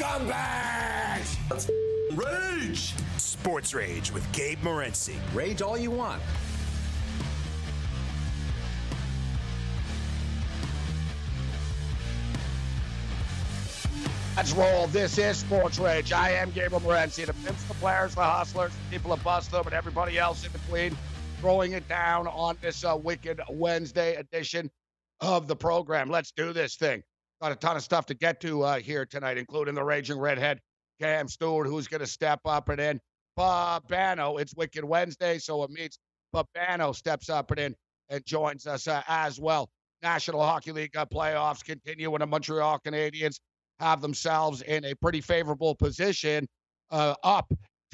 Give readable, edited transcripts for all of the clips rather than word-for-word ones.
scumbags! Let's rage! Sports Rage with Gabe Morency. Rage all you want. Let's roll. This is Sports Rage. I am Gabriel Morency. The pimps, the players, the hustlers, the people that bust them, and everybody else in between, throwing it down on this Wicked Wednesday edition of the program. Let's do this thing. Got a ton of stuff to get to here tonight, including the Raging Redhead, Cam Stewart, who's going to step up and in. Babano, it's Wicked Wednesday, so it means Babano steps up and in and joins us as well. National Hockey League playoffs continue when the Montreal Canadiens have themselves in a pretty favorable position, up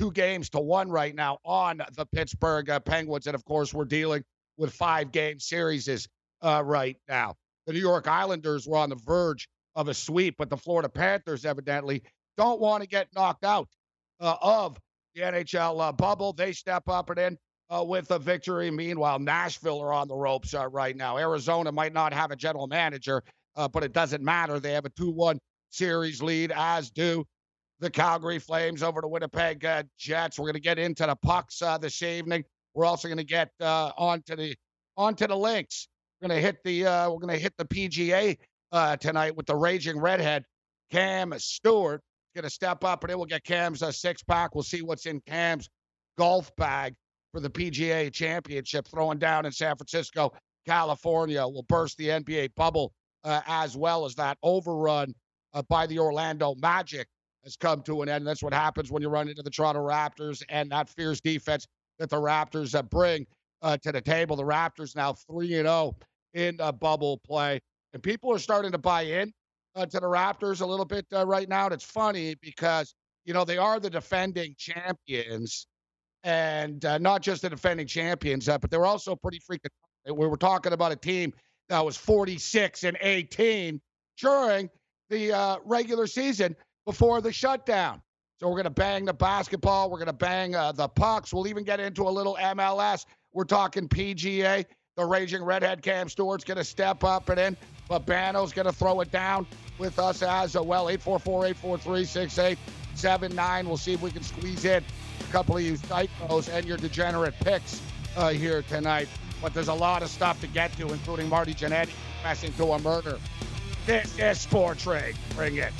2-1 right now on the Pittsburgh Penguins. And, of course, we're dealing with 5-game series right now. The New York Islanders were on the verge of a sweep, but the Florida Panthers evidently don't want to get knocked out of the NHL bubble. They step up and in with a victory. Meanwhile, Nashville are on the ropes right now. Arizona might not have a general manager, but it doesn't matter. They have a 2-1 series lead, as do the Calgary Flames over the Winnipeg Jets. We're going to get into the pucks this evening. We're also going to get onto the links. We're going to hit the PGA tonight with the Raging Redhead, Cam Stewart. Going to step up, and then we'll get Cam's six-pack. We'll see what's in Cam's golf bag for the PGA Championship, throwing down in San Francisco, California. We'll burst the NBA bubble as well as that overrun by the Orlando Magic has come to an end. That's what happens when you run into the Toronto Raptors and that fierce defense that the Raptors bring to the table. The Raptors now 3-0 in bubble play. And people are starting to buy in to the Raptors a little bit right now. And it's funny because, you know, they are the defending champions. And not just the defending champions, but they're also pretty freaking. We were talking about a team that was 46-18 during the regular season before the shutdown. So we're going to bang the basketball. We're going to bang the pucks. We'll even get into a little MLS. We're talking PGA. The Raging Redhead Cam Stewart's going to step up and in. Babano's going to throw it down with us as well. 844-843-6879. We'll see if we can squeeze in a couple of you psychos and your degenerate picks here tonight. But there's a lot of stuff to get to, including Marty Jannetty confessing to a murder. This is Sports Rage. Bring it.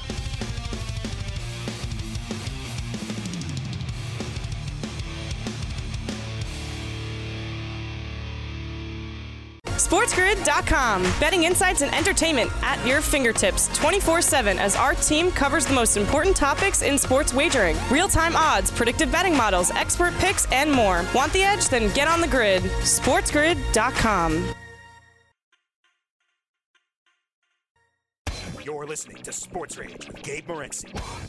SportsGrid.com. Betting insights and entertainment at your fingertips 24/7 as our team covers the most important topics in sports wagering. Real-time odds, predictive betting models, expert picks, and more. Want the edge? Then get on the grid. SportsGrid.com. You're listening to Sports Rage with Gabe Morency.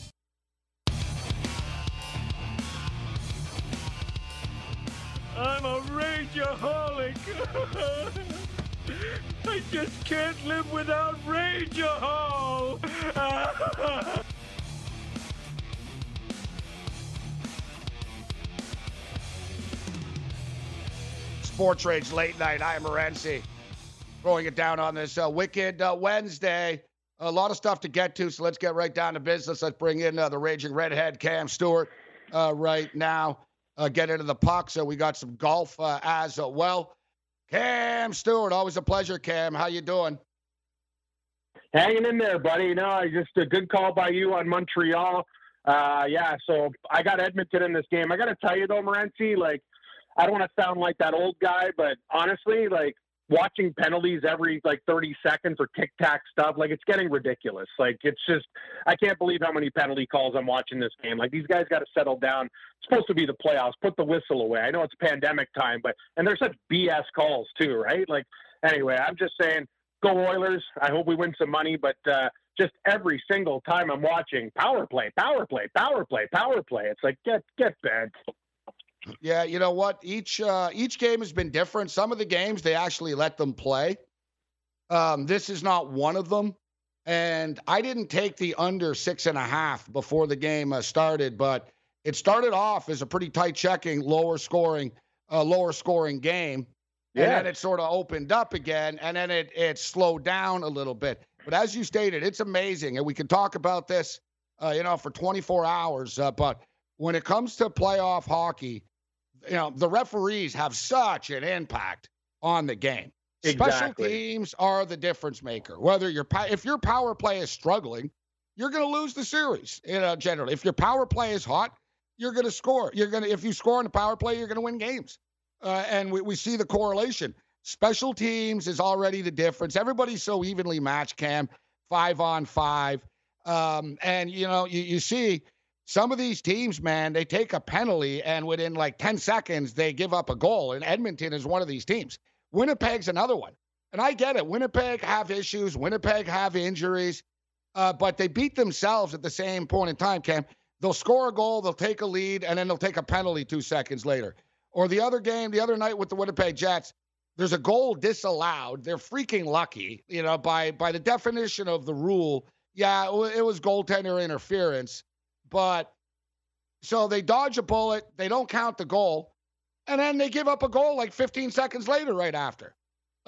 I'm a rageaholic. I just can't live without Rageahol. Sports Rage Late Night. I am Morency. Throwing it down on this Wicked Wednesday. A lot of stuff to get to, so let's get right down to business. Let's bring in the Raging Redhead, Cam Stewart, right now. Get into the puck. So we got some golf as well. Cam Stewart, always a pleasure, Cam. How you doing? Hanging in there, buddy. You know, just a good call by you on Montreal. So I got Edmonton in this game. I got to tell you, though, Morency, like, I don't want to sound like that old guy, but honestly, like, watching penalties every 30 seconds or tic-tac stuff, like, it's getting ridiculous. Like, it's just, I can't believe how many penalty calls I'm watching this game. Like, these guys got to settle down. It's supposed to be the playoffs. Put the whistle away. I know it's pandemic time, and they're such BS calls too, right? Like, anyway, I'm just saying, go Oilers. I hope we win some money, but just every single time I'm watching, power play. It's like, get bent. Yeah, you know what? Each game has been different. Some of the games, they actually let them play. This is not one of them. And I didn't take the under 6.5 before the game started, but it started off as a pretty tight checking, lower scoring game. Yeah. And then it sort of opened up again, and then it slowed down a little bit. But as you stated, it's amazing. And we can talk about this for 24 hours. But when it comes to playoff hockey, the referees have such an impact on the game. Exactly. Special teams are the difference maker. If your power play is struggling, you're going to lose the series. Generally, if your power play is hot, you're going to score. If you score on the power play, you're going to win games. And we see the correlation. Special teams is already the difference. Everybody's so evenly matched, Cam, 5-on-5. And you see some of these teams, man, they take a penalty and within like 10 seconds, they give up a goal. And Edmonton is one of these teams. Winnipeg's another one. And I get it. Winnipeg have issues. Winnipeg have injuries. But they beat themselves at the same point in time, Cam. They'll score a goal, they'll take a lead, and then they'll take a penalty 2 seconds later. Or the other night with the Winnipeg Jets, there's a goal disallowed. They're freaking lucky, by the definition of the rule. Yeah, it was goaltender interference. But so they dodge a bullet, they don't count the goal, and then they give up a goal like 15 seconds later right after.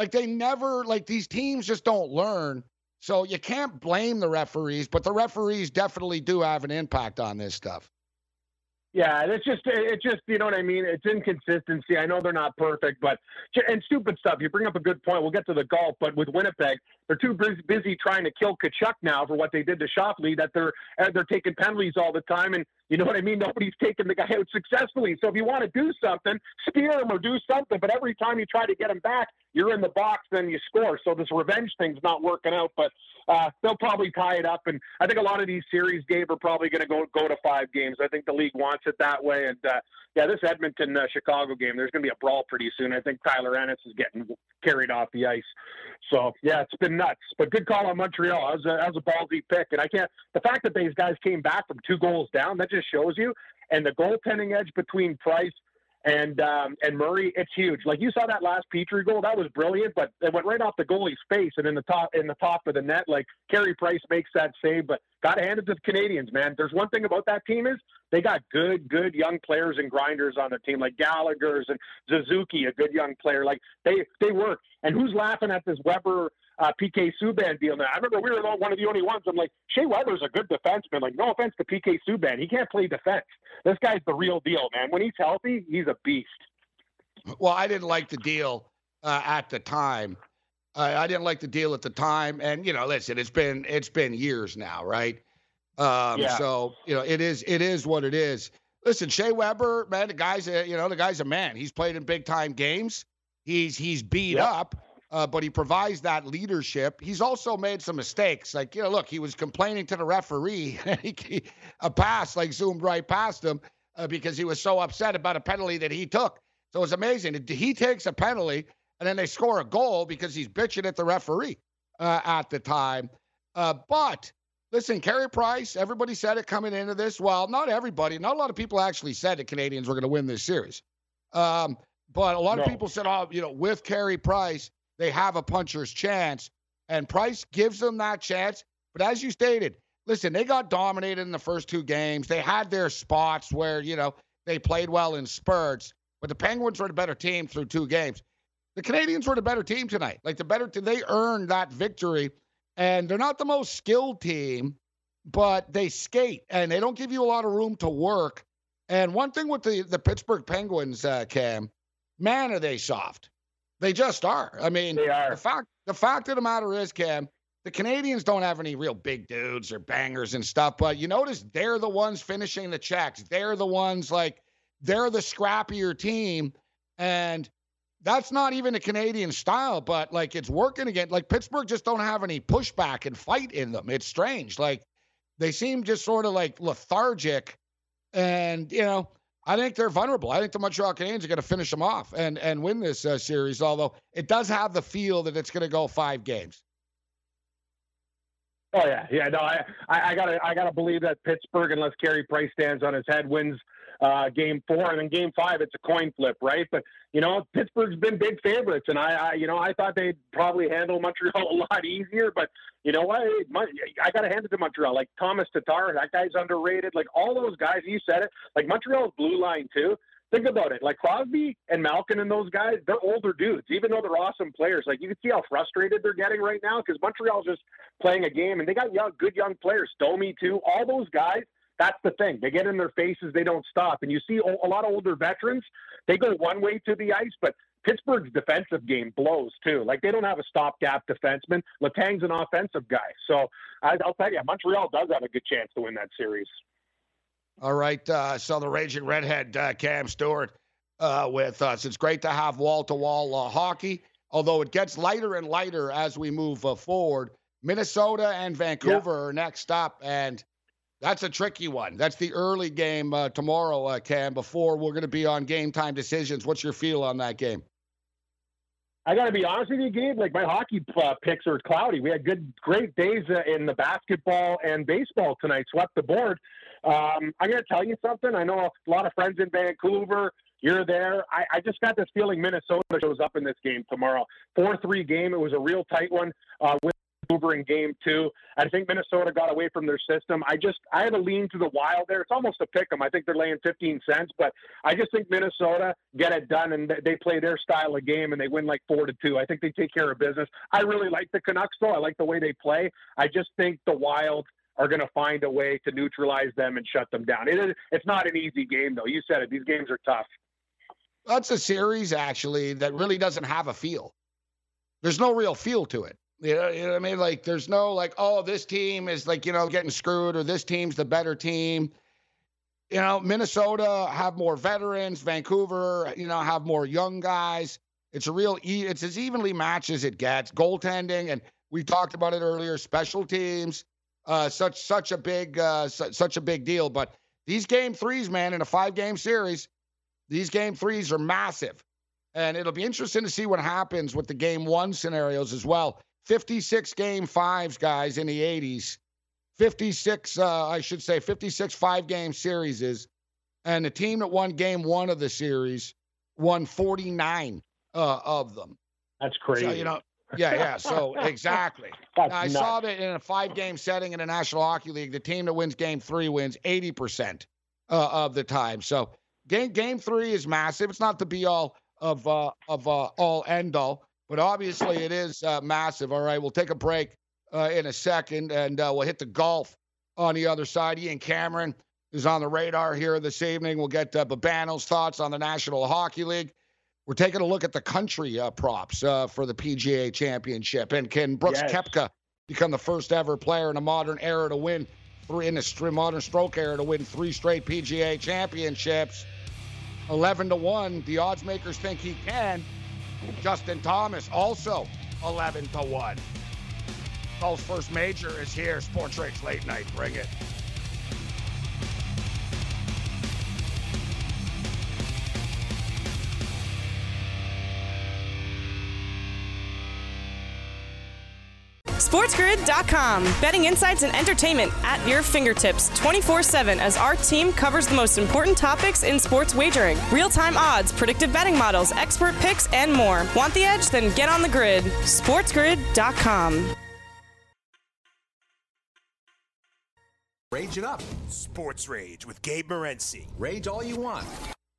These teams just don't learn. So you can't blame the referees, but the referees definitely do have an impact on this stuff. Yeah, it's just, you know what I mean? It's inconsistency. I know they're not perfect, and stupid stuff. You bring up a good point. We'll get to the golf, but with Winnipeg, they're too busy trying to kill Tkachuk now for what they did to Shoffley that they're taking penalties all the time. And you know what I mean? Nobody's taking the guy out successfully. So if you want to do something, spear him or do something. But every time you try to get him back, you're in the box, then you score. So this revenge thing's not working out, but they'll probably tie it up. And I think a lot of these series, Gabe, are probably going to go to 5 games. I think the league wants it that way. And this Edmonton-Chicago game, there's going to be a brawl pretty soon. I think Tyler Ennis is getting carried off the ice. So, yeah, it's been nuts. But good call on Montreal. That was a ballsy pick. And the fact that these guys came back from 2 goals down, that just shows you. And the goaltending edge between Price and Murray, it's huge. Like you saw that last Petrie goal, that was brilliant, but it went right off the goalie's face and in the top of the net. Like Carey Price makes that save, but got to hand it to the Canadians, man. There's one thing about that team is they got good young players and grinders on their team, like Gallagher's and Suzuki, a good young player. Like they work. And who's laughing at this Weber PK Subban deal now? I remember we were one of the only ones. I'm like, Shea Weber's a good defenseman. Like, no offense to PK Subban, he can't play defense. This guy's the real deal, man. When he's healthy, he's a beast. Well, I didn't like the deal at the time. I didn't like the deal at the time, and listen, it's been years now, right? So it is what it is. Listen, Shea Weber, man, the guy's a man. He's played in big time games. He's beat up. But he provides that leadership. He's also made some mistakes. Like, look, he was complaining to the referee. A pass zoomed right past him because he was so upset about a penalty that he took. So it's amazing. He takes a penalty, and then they score a goal because he's bitching at the referee at the time. But listen, Carey Price, everybody said it coming into this. Well, not everybody. Not a lot of people actually said the Canadians were going to win this series. But a lot of people said, with Carey Price, they have a puncher's chance, and Price gives them that chance. But as you stated, listen, they got dominated in the first 2 games. They had their spots where, they played well in spurts, but the Penguins were the better team through 2 games. The Canadians were the better team tonight. They earned that victory, and they're not the most skilled team, but they skate, and they don't give you a lot of room to work. And one thing with the Pittsburgh Penguins, Cam, man, are they soft. They just are. I mean, they are. The fact of the matter is, Cam, the Canadians don't have any real big dudes or bangers and stuff, but you notice they're the ones finishing the checks. They're the ones, they're the scrappier team, and that's not even a Canadian style, but, it's working again. Pittsburgh just don't have any pushback and fight in them. It's strange. They seem just sort of, lethargic, and, I think they're vulnerable. I think the Montreal Canadiens are going to finish them off and win this series, although it does have the feel that it's going to go 5 games. Oh, yeah. No, I gotta believe that Pittsburgh, unless Carey Price stands on his head, wins Game 4, and then Game 5, it's a coin flip, right? But Pittsburgh's been big favorites, and I thought they'd probably handle Montreal a lot easier. But you know what? I gotta hand it to Montreal. Like Thomas Tatar, that guy's underrated. Like all those guys, you said it. Like Montreal's blue line too. think about it. Like Crosby and Malkin and those guys, they're older dudes, even though they're awesome players. Like you can see how frustrated they're getting right now because Montreal's just playing a game, and they got good young players. Domi too. All those guys. That's the thing. They get in their faces. They don't stop. And you see a lot of older veterans, they go one way to the ice, but Pittsburgh's defensive game blows too. Like they don't have a stopgap defenseman. Letang's an offensive guy. So I'll tell you, Montreal does have a good chance to win that series. All right. So the Raging Redhead, Cam Stewart, with us. It's great to have wall-to-wall hockey, although it gets lighter and lighter as we move forward. Minnesota and Vancouver are next up, and that's a tricky one. That's the early game tomorrow, Cam, before we're going to be on game time decisions. What's your feel on that game? I got to be honest with you, Gabe. Like my hockey picks are cloudy. We had great days in the basketball and baseball tonight. Swept the board. I'm going to tell you something. I know a lot of friends in Vancouver. You're there. I just got this feeling Minnesota shows up in this game tomorrow. 4-3 game. It was a real tight one with Vancouver in game 2. I think Minnesota got away from their system. I had a lean to the Wild there. It's almost a pick 'em. I think they're laying 15 cents, but I just think Minnesota get it done and they play their style of game and they win like 4-2. I think they take care of business. I really like the Canucks though. I like the way they play. I just think the Wild are going to find a way to neutralize them and shut them down. It's not an easy game though. You said it. These games are tough. That's a series actually that really doesn't have a feel. There's no real feel to it. You know what I mean? Like, there's no, like, oh, this team is, like, getting screwed, or this team's the better team. Minnesota have more veterans. Vancouver, have more young guys. It's it's as evenly matched as it gets. Goaltending, and we talked about it earlier, special teams, such a big deal. But these game threes, man, in a 5-game series, these game threes are massive. And it'll be interesting to see what happens with the game 1 scenarios as well. 56 game 5s, guys, in the 80s. 56 5-game series. And the team that won game 1 of the series won 49 of them. That's crazy. So, So, exactly. I saw that in a 5-game setting in the National Hockey League, the team that wins game 3 wins 80% of the time. So, game 3 is massive. It's not the be-all of all end-all. But obviously it is massive. All right, we'll take a break in a second, and we'll hit the golf on the other side. Ian Cameron is on the radar here this evening. We'll get Babano's thoughts on the National Hockey League. We're taking a look at the country props for the PGA Championship. And can Brooks Koepka become the first ever player in a modern era to win modern stroke era to win 3 straight PGA Championships? 11-1. The odds makers think he can. Justin Thomas also 11-1. Golf's first major is here. Sports Rage Late Night. Bring it. SportsGrid.com. Betting insights and entertainment at your fingertips 24/7 as our team covers the most important topics in sports wagering. Real-time odds, predictive betting models, expert picks, and more. Want the edge? Then get on the grid. SportsGrid.com. Rage it up. Sports Rage with Gabe Morency. Rage all you want.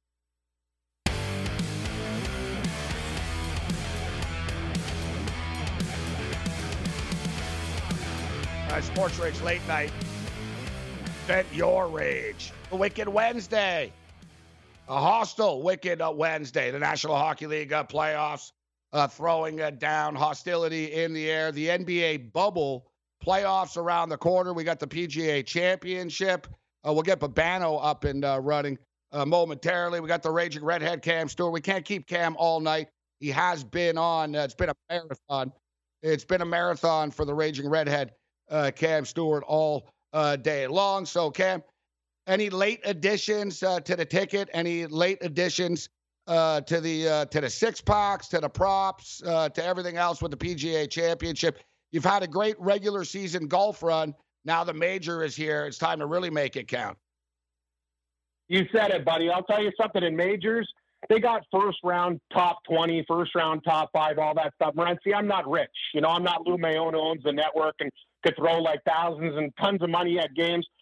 Sports Rage Late Night. Vent your rage. The Wicked Wednesday. A hostile Wicked Wednesday. The National Hockey League playoffs throwing down, hostility in the air. The NBA bubble playoffs around the corner. We got the PGA Championship. We'll get Babano up and running momentarily. We got the Raging Redhead, Cam Stewart. We can't keep Cam all night. He has been on. It's been a marathon. It's been a marathon for the Raging Redhead, Cam Stewart, all day long. So, Cam, any late additions to the ticket? Any late additions to the six packs, to the props, to everything else with the PGA Championship? You've had a great regular season golf run. Now the major is here. It's time to really make it count. You said it, buddy. I'll tell you something. In majors, they got first round top 20, first round top 5, all that stuff. Morency, I'm not rich. I'm not Lou Mayono owns the network and could throw like thousands and tons of money at games.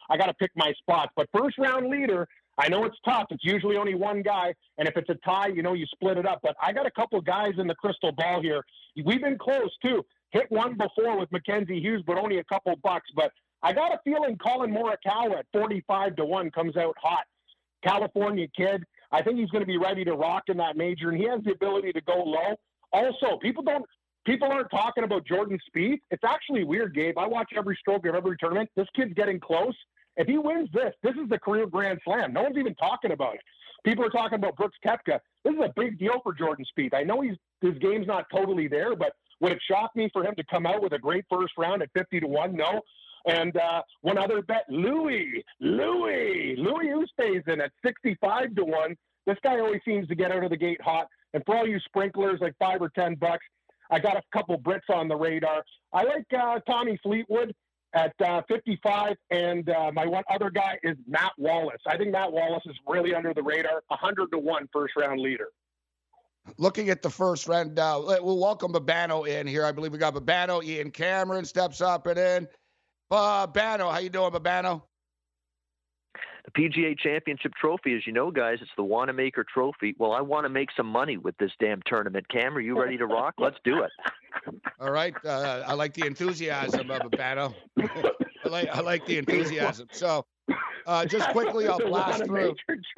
I got to pick my spots. But first round leader, I know it's tough. It's usually only one guy. And if it's a tie, you know, you split it up. But I got a couple guys in the crystal ball here. We've been close, too. Hit one before with Mackenzie Hughes, but only a couple bucks. But I got a feeling Colin Morikawa at 45-1 comes out hot. California kid. I think he's going to be ready to rock in that major, and he has the ability to go low. Also, people aren't talking about Jordan Spieth. It's actually weird, Gabe. I watch every stroke of every tournament. This kid's getting close. If he wins this is the career Grand Slam. No one's even talking about it. People are talking about Brooks Koepka. This is a big deal for Jordan Spieth. I know his game's not totally there, but would it shock me for him to come out with a great first round at 50-1? No. And one other bet, Louis Oosthuizen at 65-1. This guy always seems to get out of the gate hot. And for all you sprinklers, like $5 or $10, I got a couple Brits on the radar. I like Tommy Fleetwood at 55, and my one other guy is Matt Wallace. I think Matt Wallace is really under the radar, 100-1 first-round leader. Looking at the first round, we'll welcome Babano in here. I believe we got Babano. Ian Cameron steps up and in. Babano, how you doing, Babano? The PGA Championship trophy, as you know, guys, it's the Wanamaker Trophy. Well, I want to make some money with this damn tournament. Cam, are you ready to rock? Let's do it. All right. I like the enthusiasm of Babano. I like the enthusiasm. So just quickly, I'll blast through.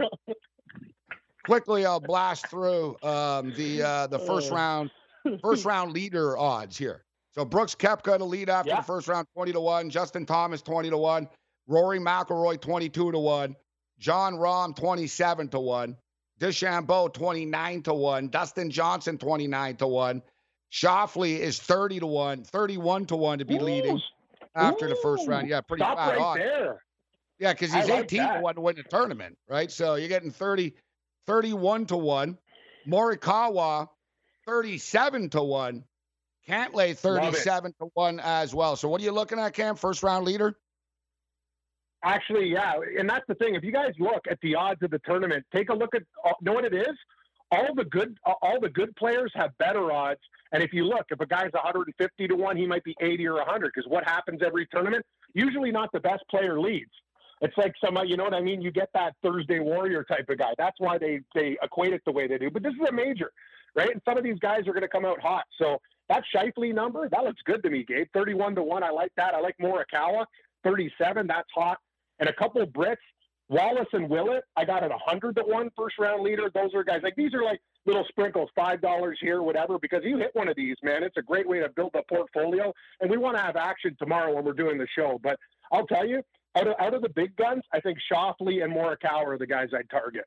The first round leader odds here. So Brooks Koepka to lead after the first round, 20-1. Justin Thomas, 20-1. Rory McIlroy, 22-1. Jon Rahm, 27-1. DeChambeau, 29-1. Dustin Johnson, 29-1. Schauffele is 30-1, 31-1 to be leading after the first round. Yeah, pretty fat odds. There. Yeah, because he's 18-1 to win the tournament, right? So you're getting 31-1. Morikawa, 37-1. Cantlay, 37-1 as well. So what are you looking at, Cam? First round leader? Actually, yeah. And that's the thing. If you guys look at the odds of the tournament, take a look at, know what it is? All the good players have better odds. And if you look, if a guy's 150-1, he might be 80 or 100. Because what happens every tournament? Usually not the best player leads. It's like you know what I mean? You get that Thursday Warrior type of guy. That's why they equate it the way they do. But this is a major, right? And some of these guys are going to come out hot. So that Schauffele number, that looks good to me, Gabe. 31-1, I like that. I like Morikawa, 37, that's hot. And a couple of Brits, Wallace and Willett, I got at 100-1 first round leader. Those are guys, like these are like little sprinkles, $5 here, whatever, because you hit one of these, man, it's a great way to build a portfolio. And we want to have action tomorrow when we're doing the show. But I'll tell you, out of the big guns, I think Schauffele and Morikawa are the guys I'd target.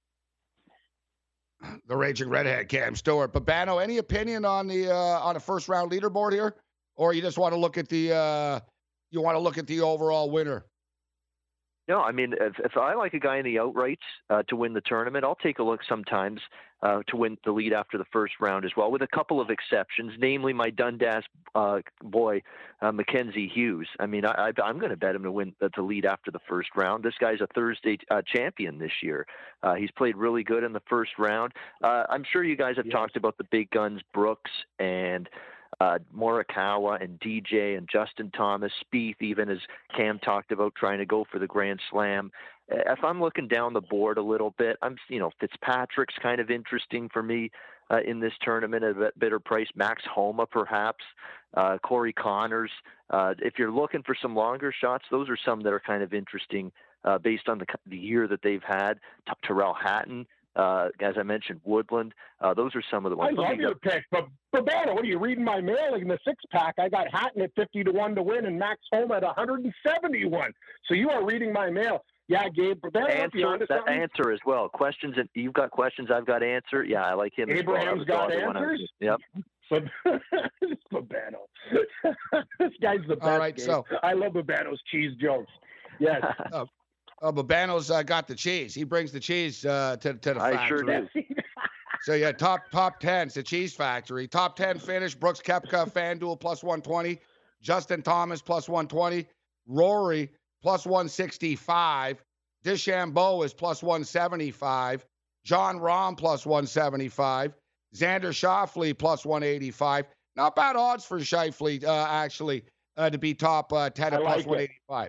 The raging redhead, Cam Stewart. Babano, any opinion on the first round leaderboard here, or you just want to look at the overall winner? No, I mean, if I like a guy in the outrights to win the tournament, I'll take a look sometimes to win the lead after the first round as well, with a couple of exceptions, namely my Dundas boy, Mackenzie Hughes. I mean, I'm going to bet him to win to lead after the first round. This guy's a Thursday champion this year. He's played really good in the first round. I'm sure you guys have talked about the big guns, Brooks and Morikawa and DJ and Justin Thomas, Spieth, even as Cam talked about trying to go for the Grand Slam. If I'm looking down the board a little bit, Fitzpatrick's kind of interesting for me in this tournament at a better price. Max Homa, perhaps. Corey Connors. If you're looking for some longer shots, those are some that are kind of interesting based on the year that they've had. Tyrrell Hatton. As I mentioned, Woodland. Those are some of the ones. I love your pick. But Babano, what are you reading my mail? In the six-pack, I got Hatton at 50-1 to win and Max Homa at 171. So you are reading my mail. Yeah, Gabe. Answer as well. Questions, and you've got questions. I've got answer. Yeah, I like him. Abraham's got answers. Yep. Babano. This guy's the best. All right, Gabe. so I love Babano's cheese jokes. Yes. Babano's got the cheese. He brings the cheese to the factory. I sure do. So yeah, top 10. It's a cheese factory. Top 10 finish. Brooks Koepka, FanDuel plus 120. Justin Thomas plus 120. Rory plus 165. DeChambeau is plus 175. Jon Rahm plus 175. Xander Schauffele plus 185. Not bad odds for Schauffele, actually, to be top 10 at plus 185.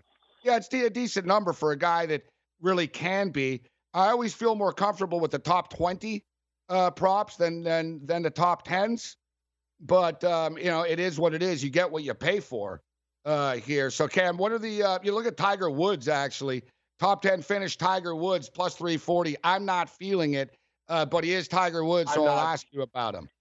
Yeah, it's a decent number for a guy that really can be. I always feel more comfortable with the top 20 props than the top 10s. But, it is what it is. You get what you pay for here. So, Cam, what are the you look at Tiger Woods, actually. Top 10 finish, Tiger Woods, plus 340. I'm not feeling it, but he is Tiger Woods, so I'll ask you about him.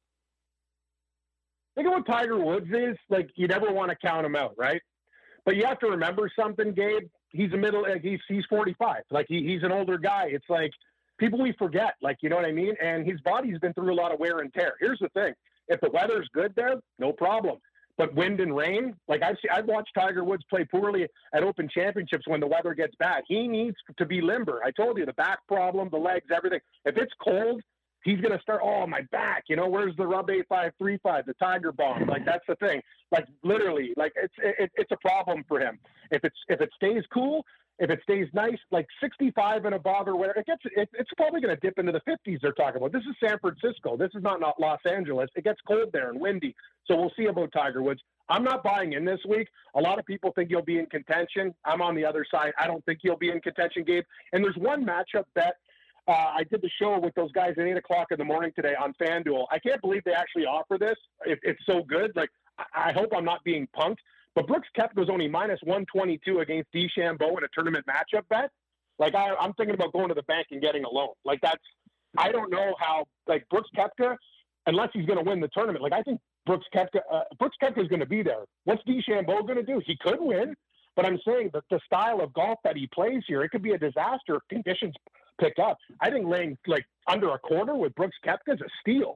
Think of what Tiger Woods is. Like, you never want to count him out, right? But you have to remember something, Gabe. He's 45. Like, he's an older guy. It's like people we forget, like, you know what I mean? And his body's been through a lot of wear and tear. Here's the thing. If the weather's good there, no problem. But wind and rain, like I've watched Tiger Woods play poorly at Open Championships when the weather gets bad. He needs to be limber. I told you, the back problem, the legs, everything. If it's cold, he's going to start, my back, where's the Rub 8535, the Tiger Bomb? Like, that's the thing. Like, literally, like, it's a problem for him. If it stays cool, if it stays nice, like 65 and above or whatever, it's probably going to dip into the 50s they're talking about. This is San Francisco. This is not Los Angeles. It gets cold there and windy. So we'll see about Tiger Woods. I'm not buying in this week. A lot of people think he'll be in contention. I'm on the other side. I don't think he'll be in contention, Gabe. And there's one matchup bet. I did the show with those guys at 8 o'clock in the morning today on FanDuel. I can't believe they actually offer this. It's so good. Like, I hope I'm not being punked. But Brooks Koepka's only minus 122 against DeChambeau in a tournament matchup bet. Like, I'm thinking about going to the bank and getting a loan. Like, I don't know how, like, Brooks Koepka, unless he's going to win the tournament. Like, I think Brooks Koepka is going to be there. What's DeChambeau going to do? He could win, but I'm saying that the style of golf that he plays here, it could be a disaster if conditions pick up. I think laying, like, under a quarter with Brooks Koepka is a steal.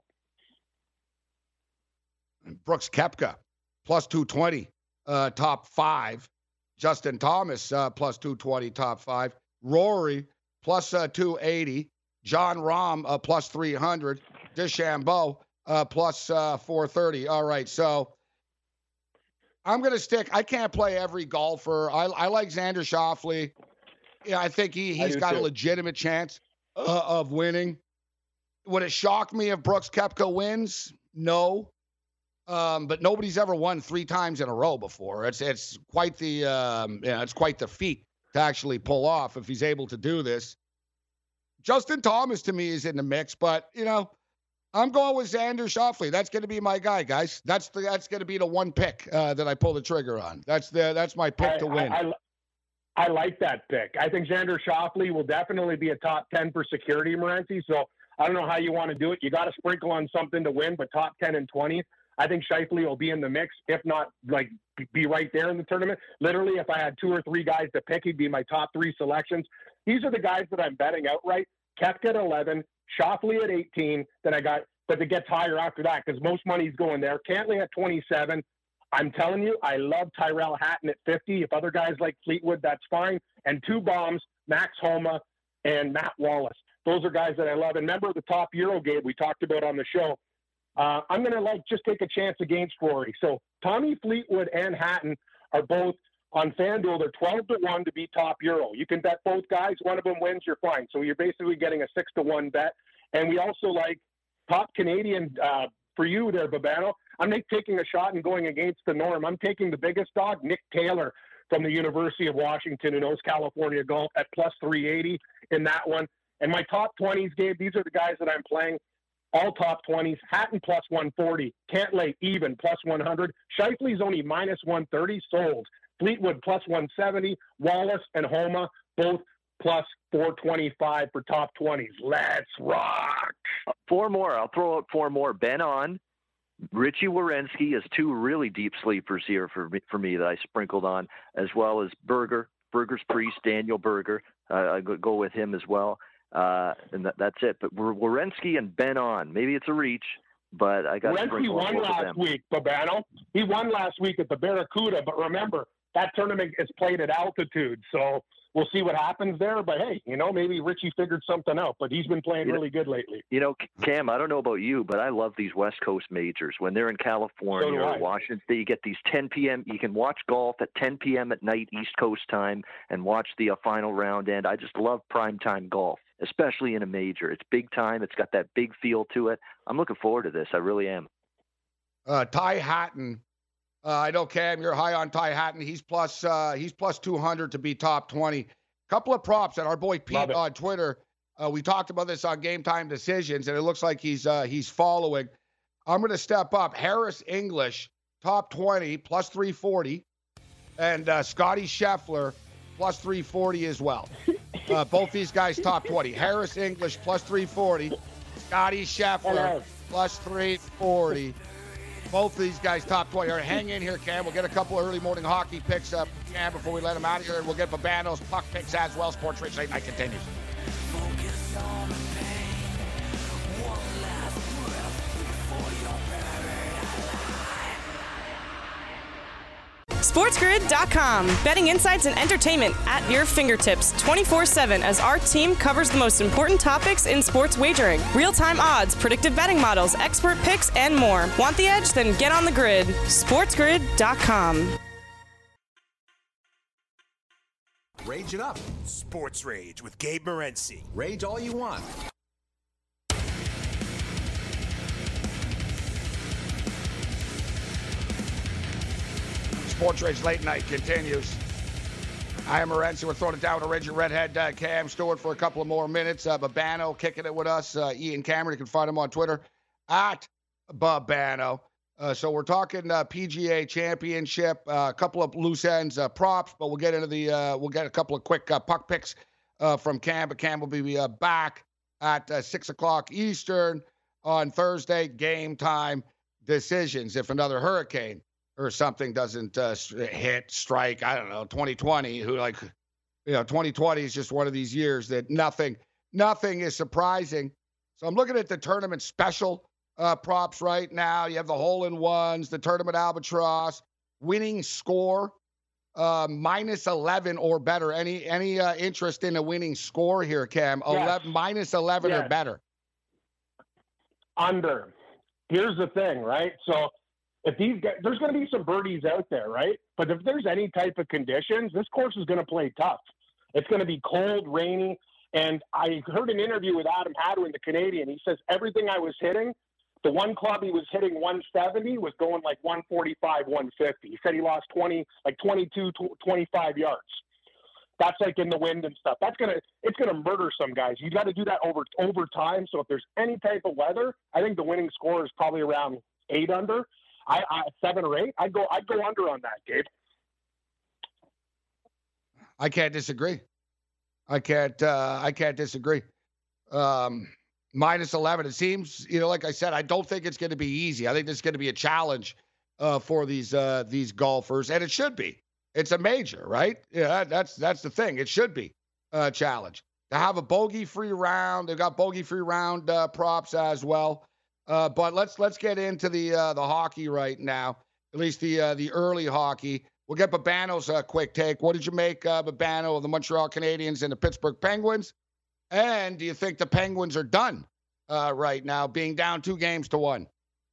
Brooks Koepka, plus 220. Top 5. Justin Thomas, plus 220, top 5. Rory, plus 280. John Rahm, plus 300. DeChambeau, plus 430. All right, so I'm going to stick. I can't play every golfer. I like Xander Schauffele. Yeah, I think he's got a legitimate chance of winning. Would it shock me if Brooks Koepka wins? No. But nobody's ever won 3 times in a row before. It's quite the it's quite the feat to actually pull off if he's able to do this. Justin Thomas to me is in the mix, but I'm going with Xander Schauffele. That's going to be my guy, guys. That's going to be the one pick that I pull the trigger on. That's my pick to win. I like that pick. I think Xander Schauffele will definitely be a top 10 for security, Morency. So I don't know how you want to do it. You got to sprinkle on something to win, but top 10 and 20. I think Schauffele will be in the mix, if not, like, be right there in the tournament. Literally, if I had 2 or 3 guys to pick, he'd be my top 3 selections. These are the guys that I'm betting outright. Koepka at 11, Schauffele at 18, then I got, but it gets higher after that because most money's going there. Cantlay at 27. I'm telling you, I love Tyrell Hatton at 50. If other guys like Fleetwood, that's fine. And 2 bombs, Max Homa and Matt Wallace. Those are guys that I love. And remember the top Euro game we talked about on the show. I'm going to just take a chance against Rory. So Tommy Fleetwood and Hatton are both on FanDuel. They're 12-1 to be top Euro. You can bet both guys. One of them wins, you're fine. So you're basically getting a 6-1 bet. And we also like top Canadian for you there, Babano. I'm taking a shot and going against the norm. I'm taking the biggest dog, Nick Taylor from the University of Washington, who knows California golf, at plus 380 in that one. And my top 20s, Gabe, these are the guys that I'm playing. All top 20s. Hatton plus 140. Cantlay even plus 100. Schauffele's only minus 130. Sold. Fleetwood plus 170. Wallace and Homa both plus 425 for top 20s. Let's rock. 4 more. I'll throw out 4 more. Ben On, Richie Werenski is 2 really deep sleepers here for me that I sprinkled on, as well as Berger's Priest, Daniel Berger. I go with him as well. And that's it. But Werenski and Ben On. Maybe it's a reach, but I got to sprinkle on both of them. Werenski won last week, Babano. He won last week at the Barracuda, but remember, that tournament is played at altitude, so we'll see what happens there. But, hey, maybe Richie figured something out, but he's been playing really good lately. Cam, I don't know about you, but I love these West Coast majors. When they're in California or Washington, you get these 10 p.m. You can watch golf at 10 p.m. at night, East Coast time, and watch the final round. And I just love primetime golf, especially in a major. It's big time. It's got that big feel to it. I'm looking forward to this. I really am. Ty Hatton I know, Cam, you're high on Ty Hatton. He's plus 200 to be top 20. Couple of props that our boy Pete on Twitter. We talked about this on Game Time Decisions, and it looks like he's following. I'm going to step up. Harris English, top 20, plus 340. And Scotty Scheffler, plus 340 as well. Both these guys top 20. Harris English, plus 340. Scotty Scheffler, plus 340. Both of these guys top 20. All right, hang in here, Cam. We'll get a couple of early morning hockey picks up, Cam, before we let them out of here. And we'll get Babano's puck picks as well. Sports Rage Late Night continues. SportsGrid.com. Betting insights and entertainment at your fingertips 24/7 as our team covers the most important topics in sports wagering. Real-time odds, predictive betting models, expert picks, and more. Want the edge? Then get on the grid. SportsGrid.com. Rage it up. Sports Rage with Gabe Morency. Rage all you want. Sports Rage Late Night continues. I am Morency. We're throwing it down with a Reggie Redhead Cam Stewart for a couple of more minutes. Babano kicking it with us. Ian Cameron, you can find him on Twitter at Babano. So we're talking PGA Championship, a couple of loose ends props, but we'll get into we'll get a couple of quick puck picks from Cam. But Cam will be back at 6 o'clock Eastern on Thursday. Game time decisions. If another hurricane or something doesn't strike, I don't know, 2020, 2020 is just one of these years that nothing is surprising. So I'm looking at the tournament special props right now. You have the hole-in-ones, the tournament albatross, winning score, minus 11 or better. Any interest in a winning score here, Cam? Yes. Minus 11 or better. Under. Here's the thing, right? So if these guys, there's going to be some birdies out there, right? But if there's any type of conditions, this course is going to play tough. It's going to be cold, rainy. And I heard an interview with Adam Hadwin, the Canadian. He says everything I was hitting, the one club he was hitting 170 was going like 145, 150. He said he lost 22, 25 yards. That's like in the wind and stuff. It's gonna murder some guys. You got to do that over time. So if there's any type of weather, I think the winning score is probably around 8 under. 7 or 8. I'd go under on that, Gabe. I can't disagree. I can't disagree. Minus 11. It seems, like I said, I don't think it's going to be easy. I think this is going to be a challenge for these golfers, and it should be. It's a major, right? Yeah, that's the thing. It should be a challenge to have a bogey-free round. They've got bogey-free round props as well. But let's get into the hockey right now. At least the early hockey. We'll get Babano's quick take. What did you make, Babano, of the Montreal Canadiens and the Pittsburgh Penguins? And do you think the Penguins are done right now, being down 2-1?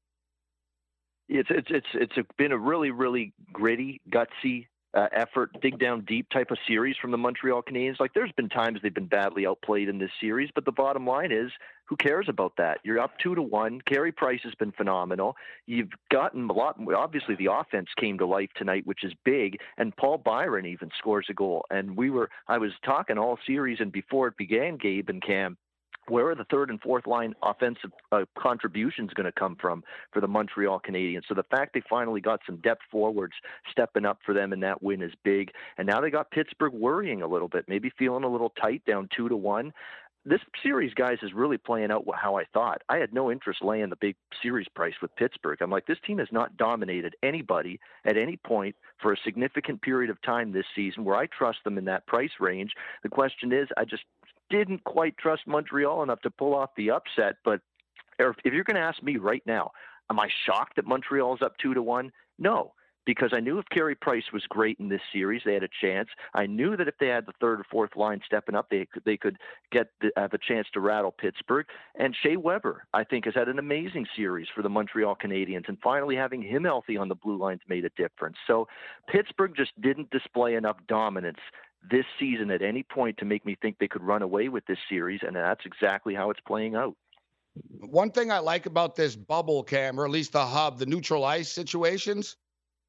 It's been a really, really gritty, gutsy effort, dig down deep type of series from the Montreal Canadiens. Like, there's been times they've been badly outplayed in this series, but the bottom line is, who cares about that? You're up 2-1. Carey Price has been phenomenal. You've gotten a lot. Obviously, the offense came to life tonight, which is big. And Paul Byron even scores a goal. And I was talking all series, and before it began, Gabe and Cam, where are the third and fourth line offensive contributions going to come from for the Montreal Canadiens? So the fact they finally got some depth forwards stepping up for them in that win is big. And now they got Pittsburgh worrying a little bit, maybe feeling a little tight, down 2-1. This series, guys, is really playing out how I thought. I had no interest laying the big series price with Pittsburgh. I'm like, this team has not dominated anybody at any point for a significant period of time this season where I trust them in that price range. The question is, I just didn't quite trust Montreal enough to pull off the upset. But if you're going to ask me right now, am I shocked that Montreal is up 2-1? No. Because I knew if Carey Price was great in this series, they had a chance. I knew that if they had the third or fourth line stepping up, they could have a chance to rattle Pittsburgh. And Shea Weber, I think, has had an amazing series for the Montreal Canadiens, and finally having him healthy on the blue line's made a difference. So Pittsburgh just didn't display enough dominance this season at any point to make me think they could run away with this series, and that's exactly how it's playing out. One thing I like about this bubble, Cam, or at least the hub, the neutral ice situations,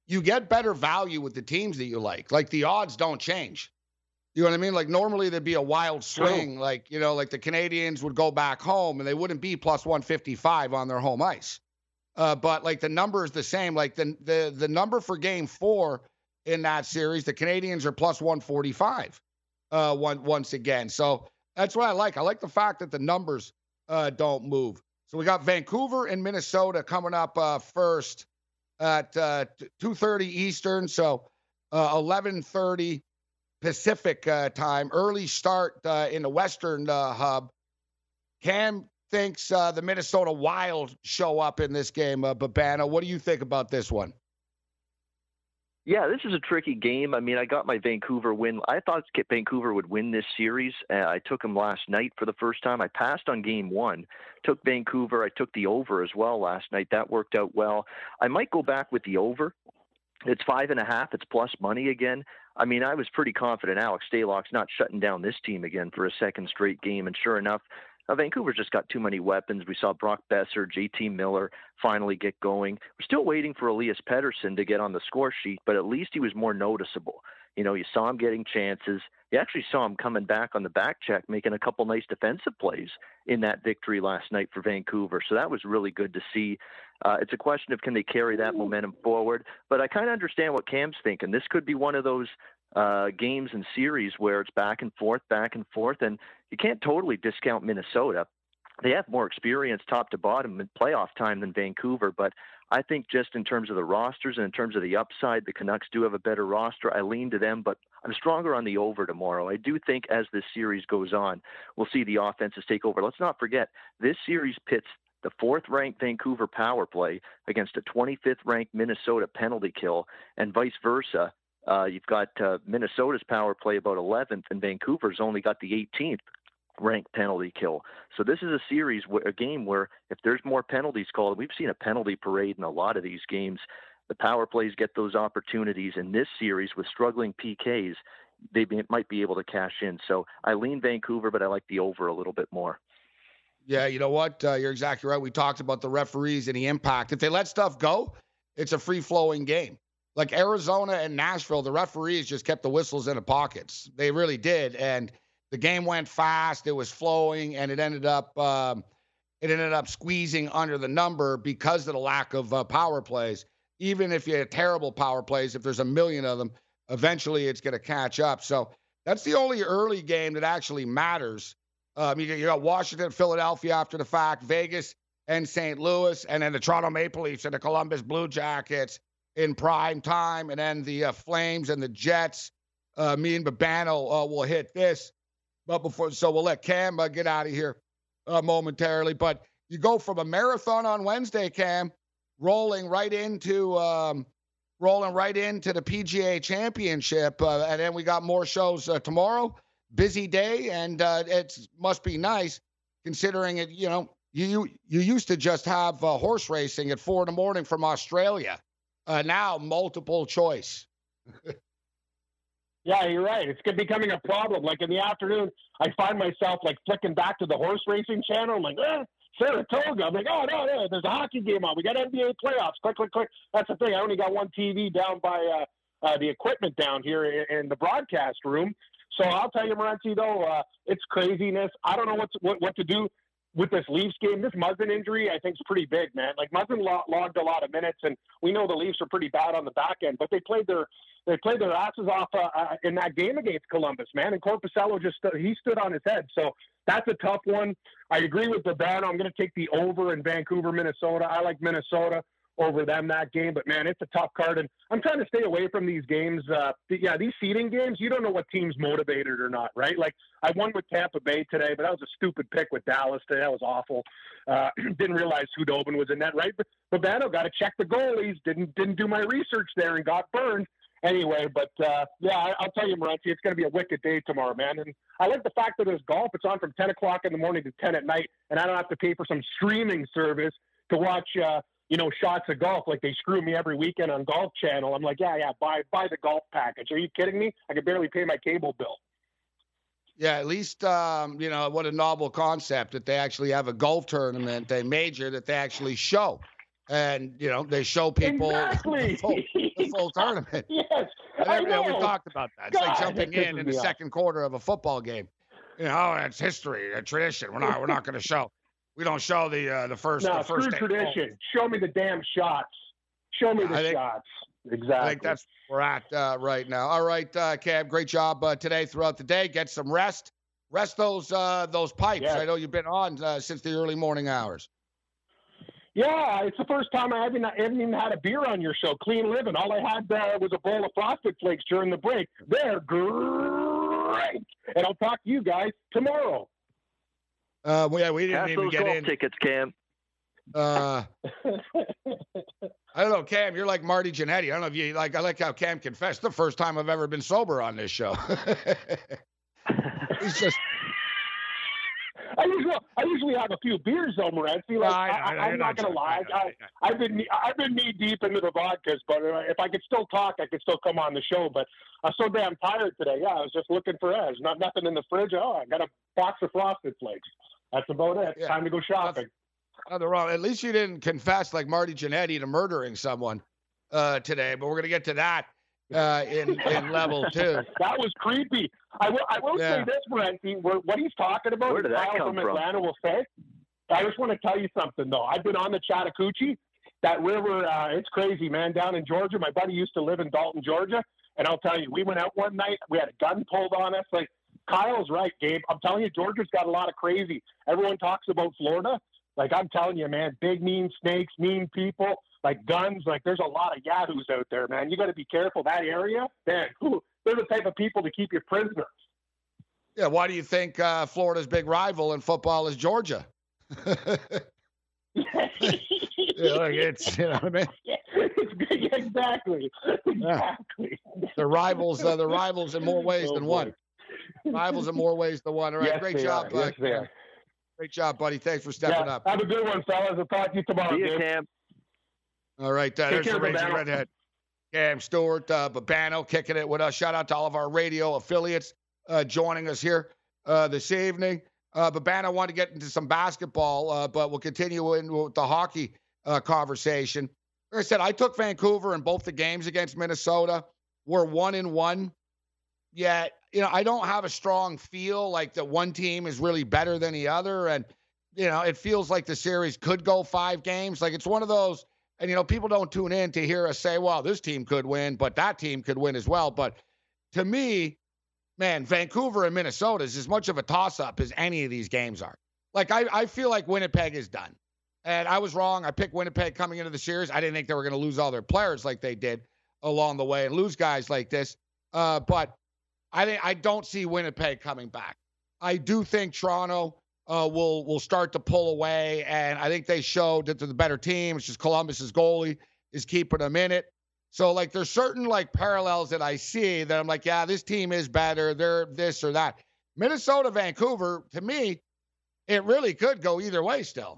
you get better value with the teams that you like. Like the odds don't change. You know what I mean? Like normally there'd be a wild swing. Like, you know, like the Canadians would go back home and they wouldn't be plus 155 on their home ice. But like the number is the same. Like the number for game 4 in that series, the Canadians are plus 145 once again. So that's what I like. I like the fact that the numbers don't move. So we got Vancouver and Minnesota coming up first at 2:30 Eastern. So 11:30 Pacific time. Early start in the Western hub. Cam thinks the Minnesota Wild show up in this game. Babano, what do you think about this one? Yeah, this is a tricky game. I mean, I got my Vancouver win. I thought Vancouver would win this series. I took them last night for the first time. I passed on game 1, took Vancouver. I took the over as well last night. That worked out well. I might go back with the over. It's 5.5. It's plus money again. I mean, I was pretty confident Alex Stalock's not shutting down this team again for a second straight game. And sure enough, Vancouver's just got too many weapons. We saw Brock Besser, JT Miller finally get going. We're still waiting for Elias Pettersson to get on the score sheet, but at least he was more noticeable. You know, you saw him getting chances. You actually saw him coming back on the back check, making a couple nice defensive plays in that victory last night for Vancouver. So that was really good to see. It's a question of can they carry that momentum forward. But I kind of understand what Cam's thinking. This could be one of those games and series where it's back and forth, and you can't totally discount Minnesota. They have more experience top to bottom in playoff time than Vancouver, but I think just in terms of the rosters and in terms of the upside, the Canucks do have a better roster. I lean to them, but I'm stronger on the over tomorrow. I do think as this series goes on, we'll see the offenses take over. Let's not forget, this series pits the 4th-ranked Vancouver power play against a 25th-ranked Minnesota penalty kill, and vice versa. You've got Minnesota's power play about 11th, and Vancouver's only got the 18th ranked penalty kill. So this is a series, a game where if there's more penalties called, we've seen a penalty parade in a lot of these games. The power plays get those opportunities. In this series with struggling PKs, they might be able to cash in. So I lean Vancouver, but I like the over a little bit more. Yeah, you know what? You're exactly right. We talked about the referees and the impact. If they let stuff go, it's a free-flowing game. Like Arizona and Nashville, the referees just kept the whistles in the pockets. They really did. And the game went fast. It was flowing, and it ended up squeezing under the number because of the lack of power plays. Even if you have terrible power plays, if there's a million of them, eventually it's going to catch up. So that's the only early game that actually matters. You got Washington, Philadelphia after the fact, Vegas and St. Louis, and then the Toronto Maple Leafs and the Columbus Blue Jackets in prime time, and then the Flames and the Jets. Me and Babano will hit this. But so we'll let Cam get out of here momentarily. But you go from a marathon on Wednesday, Cam, rolling right into the PGA Championship, and then we got more shows tomorrow. Busy day, and it must be nice considering it. You know, you used to just have horse racing at 4 a.m. from Australia. Now multiple choice. Yeah, you're right. It's becoming a problem. Like in the afternoon, I find myself like flicking back to the horse racing channel. I'm like, Saratoga. I'm like, oh, no, there's a hockey game on. We got NBA playoffs. Click. That's the thing. I only got one TV down by the equipment down here in the broadcast room. So I'll tell you, Morency, though, it's craziness. I don't know what to do with this Leafs game. This Muzzin injury, I think, is pretty big, man. Like Muzzin logged a lot of minutes, and we know the Leafs are pretty bad on the back end, but they played their asses off in that game against Columbus, man. And Korpisalo he stood on his head. So that's a tough one. I agree with Babano. I'm going to take the over in Vancouver, Minnesota. I like Minnesota over them that game, but man, it's a tough card, and I'm trying to stay away from these games. These seeding games, you don't know what team's motivated or not, right? Like I won with Tampa Bay today, but that was a stupid pick with Dallas today. That was awful. Didn't realize Hudobin was in that, right? But Babano got to check the goalies. Didn't do my research there and got burned. Anyway, but I'll tell you, Morency, it's going to be a wicked day tomorrow, man. And I like the fact that there's golf. It's on from 10 o'clock in the morning to 10 at night, and I don't have to pay for some streaming service to watch shots of golf like they screw me every weekend on Golf Channel. I'm like, buy the golf package. Are you kidding me? I could barely pay my cable bill. Yeah, at least, what a novel concept that they actually have a golf tournament, a major that they actually show. And, they show people. Exactly. the full tournament. Yes, Yeah, I know. we talked about that. It's like God, jumping that in pisses the me off. second quarter of a football game. You know, it's history, a tradition. We're not going to show. We don't show the first. No, the screw first tradition. Show me the damn shots. Show me the shots. Exactly. I think that's where we're at right now. All right, Cam, great job today throughout the day. Get some rest. Rest those pipes. Yes. I know you've been on since the early morning hours. Yeah, it's the first time I haven't even had a beer on your show. Clean living. All I had was a bowl of Frosted Flakes during the break. They're great. And I'll talk to you guys tomorrow. We didn't Cash even those get golf in. tickets, Cam. I don't know, Cam. You're like Marty Jannetty. I don't know if you like. I like how Cam confessed. The first time I've ever been sober on this show. He's just. I usually have a few beers though, Morency. Like, I'm not gonna lie. I've been knee deep into the vodkas, but if I could still talk, I could still come on the show. But I'm so damn tired today. Yeah, I was just looking for eggs. Nothing in the fridge. Oh, I got a box of Frosted Flakes. That's about it. Yeah. Time to go shopping. Nothing wrong. At least you didn't confess like Marty Jannetty to murdering someone today. But we're gonna get to that in level 2. That was creepy. I will say this, Morency, what he's talking about. Where did that Kyle come from from? Atlanta will say. I just want to tell you something though. I've been on the Chattahoochee. That river, it's crazy, man. Down in Georgia, my buddy used to live in Dalton, Georgia, and I'll tell you, we went out one night. We had a gun pulled on us. Like Kyle's right, Gabe. I'm telling you, Georgia's got a lot of crazy. Everyone talks about Florida. Like I'm telling you, man, big mean snakes, mean people, like guns. Like there's a lot of yahoos out there, man. You got to be careful. That area, man, they're the type of people to keep you prisoner. Yeah. Why do you think Florida's big rival in football is Georgia? It's you know what I mean. Exactly. Yeah. They're rivals. They're rivals in more ways than one. Rivals in more ways than one. All right. Yes, Great they job. are. Yes, they are. Great job, buddy. Thanks for stepping up. Have a good one, fellas. I'll talk to you tomorrow. See you, Gabe. Cam. All right, there's care, the Raging Babano. Redhead. Cam Stewart, Babano, kicking it with us. Shout out to all of our radio affiliates joining us here this evening. Babano wanted to get into some basketball, but we'll continue in with the hockey conversation. Like I said, I took Vancouver in both the games against Minnesota. We're 1-1. Yet, I don't have a strong feel like that one team is really better than the other. And, it feels like the series could go 5 games. Like it's one of those, and, people don't tune in to hear us say, well, this team could win, but that team could win as well. But to me, man, Vancouver and Minnesota is as much of a toss-up as any of these games are. Like, I feel like Winnipeg is done. And I was wrong. I picked Winnipeg coming into the series. I didn't think they were going to lose all their players like they did along the way and lose guys like this. But I don't see Winnipeg coming back. I do think Toronto will start to pull away, and I think they showed that they're the better team. It's just Columbus's goalie is keeping them in it. So, like, there's certain, like, parallels that I see that I'm like, yeah, this team is better. They're this or that. Minnesota, Vancouver, to me, it really could go either way still.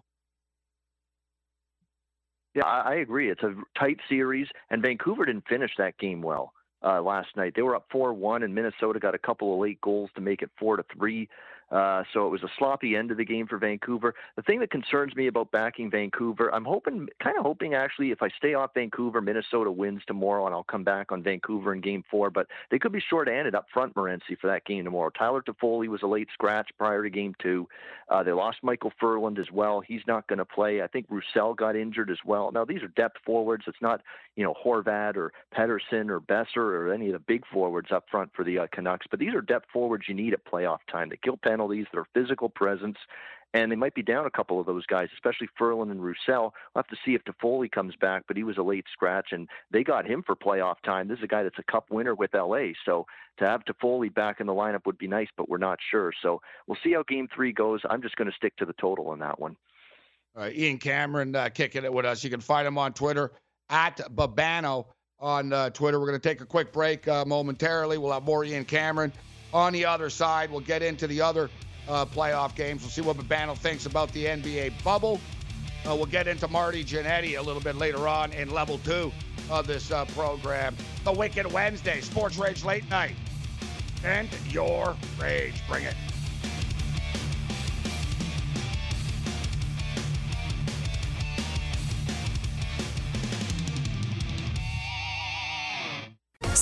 Yeah, I agree. It's a tight series, and Vancouver didn't finish that game well last night. They were up 4-1, and Minnesota got a couple of late goals to make it 4-3. So it was a sloppy end of the game for Vancouver. The thing that concerns me about backing Vancouver, I'm kind of hoping actually if I stay off Vancouver, Minnesota wins tomorrow, and I'll come back on Vancouver in Game 4. But they could be short-handed up front, Morency, for that game tomorrow. Tyler Toffoli was a late scratch prior to Game 2. They lost Michael Furland as well. He's not going to play. I think Roussel got injured as well. Now, these are depth forwards. It's not, Horvat or Pedersen or Besser or any of the big forwards up front for the Canucks. But these are depth forwards you need at playoff time. They kill penalties, their physical presence, and they might be down a couple of those guys, especially Furlan and Roussel. We'll have to see if Toffoli comes back, but he was a late scratch, and they got him for playoff time. This is a guy that's a cup winner with LA, so to have Toffoli back in the lineup would be nice, but we're not sure. So we'll see how Game 3 goes. I'm just going to stick to the total on that one. All right, Ian Cameron kicking it with us. You can find him on Twitter, at Babano on Twitter. We're going to take a quick break momentarily. We'll have more Ian Cameron on the other side. We'll get into the other playoff games. We'll see what Babano thinks about the NBA bubble. We'll get into Marty Jannetty a little bit later on in level 2 of this program. The Wicked Wednesday, Sports Rage Late Night. And your rage. Bring it.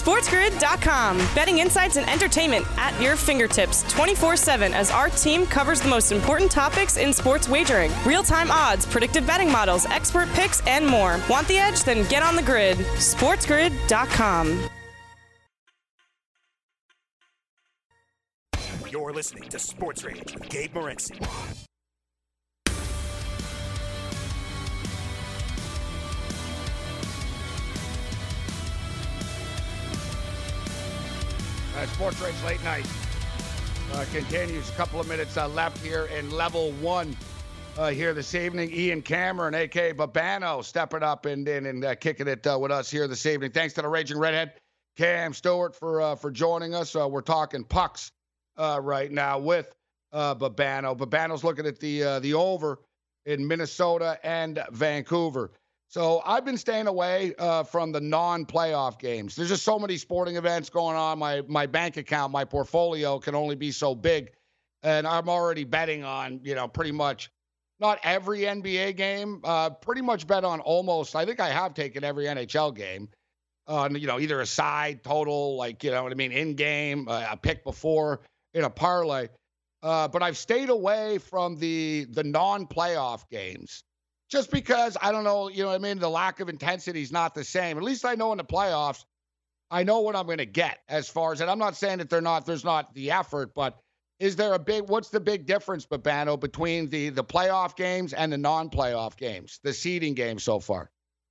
SportsGrid.com. Betting insights and entertainment at your fingertips 24/7 as our team covers the most important topics in sports wagering. Real-time odds, predictive betting models, expert picks, and more. Want the edge? Then get on the grid. SportsGrid.com. You're listening to Sports Rage with Gabe Morency. Sports Rage Late Night continues. A couple of minutes left here in level one here this evening. Ian Cameron, a.k.a. Babano, stepping up and kicking it with us here this evening. Thanks to the Raging Redhead, Cam Stewart, for joining us. We're talking pucks right now with Babano. Babano's looking at the over in Minnesota and Vancouver. So I've been staying away from the non-playoff games. There's just so many sporting events going on. My bank account, my portfolio can only be so big. And I'm already betting on, pretty much not every NBA game, pretty much bet on almost, I think I have taken every NHL game on, either a side, total, in game, a pick before, in a parlay. But I've stayed away from the non-playoff games. Just because, I don't know, the lack of intensity is not the same. At least I know in the playoffs, I know what I'm going to get as far as, and I'm not saying that there's not the effort, but what's the big difference, Babano, between the playoff games and the non-playoff games, the seeding games so far?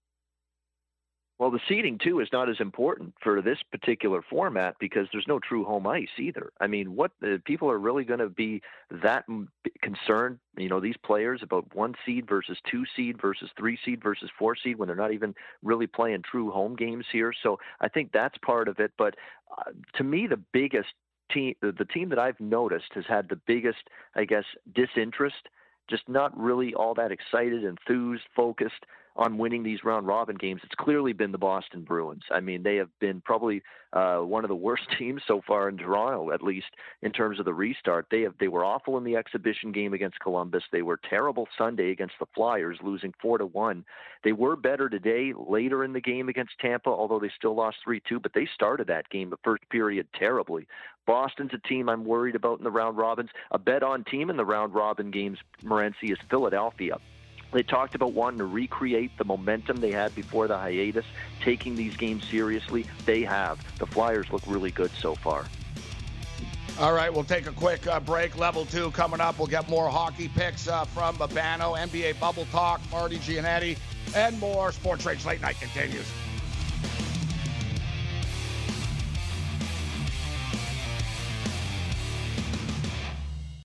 Well, the seeding, too, is not as important for this particular format because there's no true home ice either. I mean, what people are really going to be that concerned, these players, about 1 seed versus 2 seed versus 3 seed versus 4 seed when they're not even really playing true home games here. So I think that's part of it. But to me, the biggest team, the team that I've noticed has had the biggest, I guess, disinterest, just not really all that excited, enthused, focused on winning these round robin games. It's clearly been the Boston Bruins. I mean, they have been probably one of the worst teams so far in Toronto, at least in terms of the restart. They were awful in the exhibition game against Columbus. They were terrible Sunday against the Flyers, losing 4-1. They were better today, later in the game against Tampa, although they still lost 3-2, but they started that game the first period terribly. Boston's a team I'm worried about in the round robins. A bet-on team in the round robin games, Morency, is Philadelphia. They talked about wanting to recreate the momentum they had before the hiatus, taking these games seriously. They have. The Flyers look really good so far. All right, we'll take a quick break. Level 2 coming up. We'll get more hockey picks from Babano, NBA Bubble Talk, Marty Giannetti, and more. Sports Rage Late Night continues.